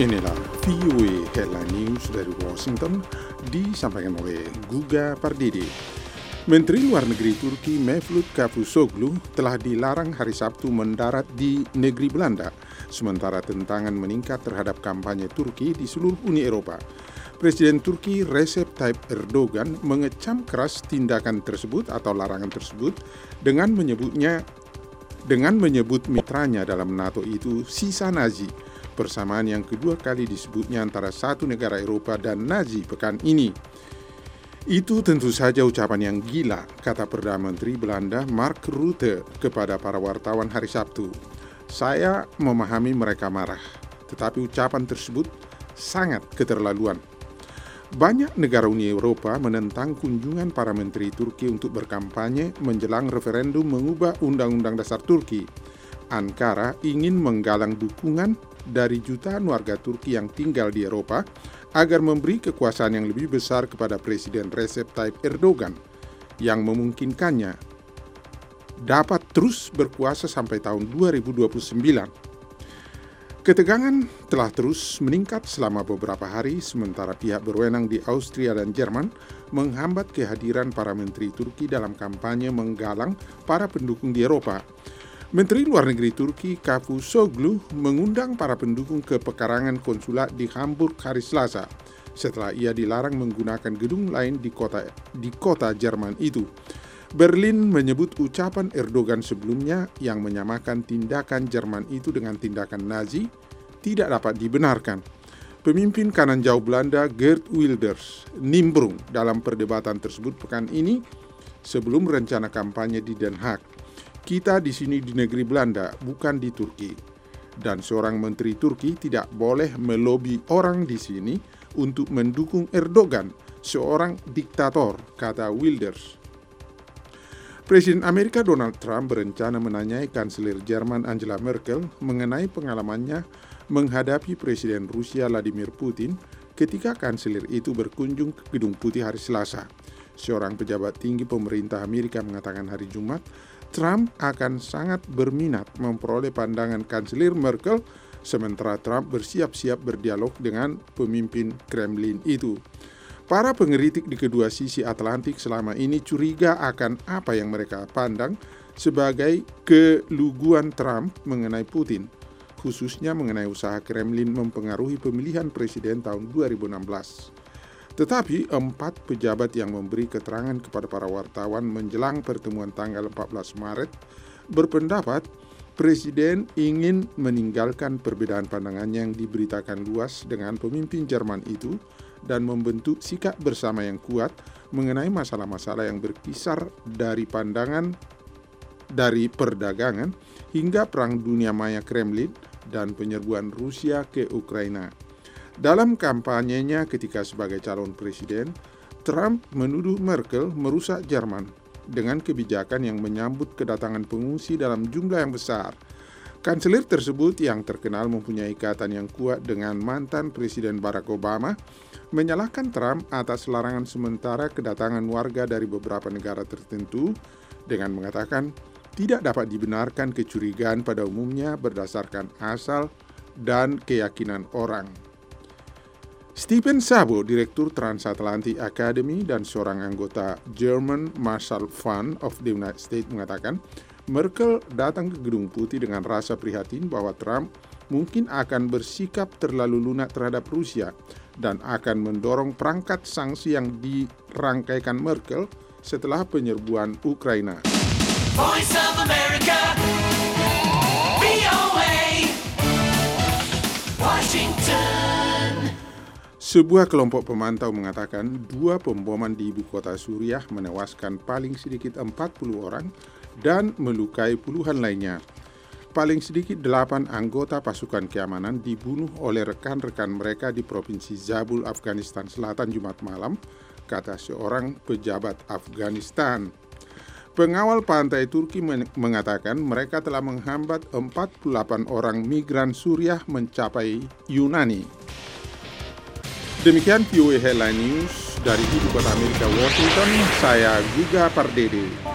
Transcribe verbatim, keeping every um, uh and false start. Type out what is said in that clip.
Inilah V O A Headline News dari Washington, disampaikan oleh Guga Pardede. Menteri Luar Negeri Turki Mevlut Cavusoglu telah dilarang hari Sabtu mendarat di negeri Belanda, sementara tentangan meningkat terhadap kampanye Turki di seluruh Uni Eropa. Presiden Turki Recep Tayyip Erdogan mengecam keras tindakan tersebut atau larangan tersebut dengan menyebutnya dengan menyebut mitranya dalam NATO itu sisa Nazi. Persamaan yang kedua kali disebutnya antara satu negara Eropa dan Nazi pekan ini. Itu tentu saja ucapan yang gila, kata Perdana Menteri Belanda Mark Rutte kepada para wartawan hari Sabtu. Saya memahami mereka marah, tetapi ucapan tersebut sangat keterlaluan. Banyak negara Uni Eropa menentang kunjungan para menteri Turki untuk berkampanye menjelang referendum mengubah Undang-Undang Dasar Turki. Ankara ingin menggalang dukungan dari jutaan warga Turki yang tinggal di Eropa agar memberi kekuasaan yang lebih besar kepada Presiden Recep Tayyip Erdogan yang memungkinkannya dapat terus berkuasa sampai tahun dua ribu dua puluh sembilan. Ketegangan telah terus meningkat selama beberapa hari sementara pihak berwenang di Austria dan Jerman menghambat kehadiran para menteri Turki dalam kampanye menggalang para pendukung di Eropa. Menteri Luar Negeri Turki Cavusoglu mengundang para pendukung ke pekarangan konsulat di Hamburg hari Selasa setelah ia dilarang menggunakan gedung lain di kota di kota Jerman itu. Berlin menyebut ucapan Erdogan sebelumnya yang menyamakan tindakan Jerman itu dengan tindakan Nazi tidak dapat dibenarkan. Pemimpin kanan jauh Belanda Geert Wilders nimbrung dalam perdebatan tersebut pekan ini sebelum rencana kampanye di Den Haag. Kita di sini di negeri Belanda, bukan di Turki. Dan seorang menteri Turki tidak boleh melobi orang di sini untuk mendukung Erdogan, seorang diktator, kata Wilders. Presiden Amerika Donald Trump berencana menanyai Kanselir Jerman Angela Merkel mengenai pengalamannya menghadapi Presiden Rusia Vladimir Putin ketika kanselir itu berkunjung ke Gedung Putih hari Selasa. Seorang pejabat tinggi pemerintah Amerika mengatakan hari Jumat, Trump akan sangat berminat memperoleh pandangan Kanselir Merkel sementara Trump bersiap-siap berdialog dengan pemimpin Kremlin itu. Para pengkritik di kedua sisi Atlantik selama ini curiga akan apa yang mereka pandang sebagai keluguan Trump mengenai Putin, khususnya mengenai usaha Kremlin mempengaruhi pemilihan presiden tahun dua ribu enam belas. Tetapi empat pejabat yang memberi keterangan kepada para wartawan menjelang pertemuan tanggal empat belas Maret berpendapat Presiden ingin meninggalkan perbedaan pandangannya yang diberitakan luas dengan pemimpin Jerman itu dan membentuk sikap bersama yang kuat mengenai masalah-masalah yang berkisar dari pandangan dari perdagangan hingga perang dunia maya Kremlin dan penyerbuan Rusia ke Ukraina. Dalam kampanyenya ketika sebagai calon presiden, Trump menuduh Merkel merusak Jerman dengan kebijakan yang menyambut kedatangan pengungsi dalam jumlah yang besar. Kanselir tersebut yang terkenal mempunyai ikatan yang kuat dengan mantan Presiden Barack Obama menyalahkan Trump atas larangan sementara kedatangan warga dari beberapa negara tertentu dengan mengatakan tidak dapat dibenarkan kecurigaan pada umumnya berdasarkan asal dan keyakinan orang. Stephen Szabo, Direktur Transatlantic Academy dan seorang anggota German Marshall Fund of the United States mengatakan, Merkel datang ke Gedung Putih dengan rasa prihatin bahwa Trump mungkin akan bersikap terlalu lunak terhadap Rusia dan akan mendorong perangkat sanksi yang dirangkaikan Merkel setelah penyerbuan Ukraina. Voice of America, V O A, Washington. Sebuah kelompok pemantau mengatakan dua pemboman di ibu kota Suriah menewaskan paling sedikit empat puluh orang dan melukai puluhan lainnya. Paling sedikit delapan anggota pasukan keamanan dibunuh oleh rekan-rekan mereka di Provinsi Zabul, Afghanistan Selatan Jumat malam, kata seorang pejabat Afghanistan. Pengawal pantai Turki mengatakan mereka telah menghambat empat puluh delapan orang migran Suriah mencapai Yunani. Demikian V O A Headline News dari Ibu Kota Amerika Washington, saya Guga Pardede.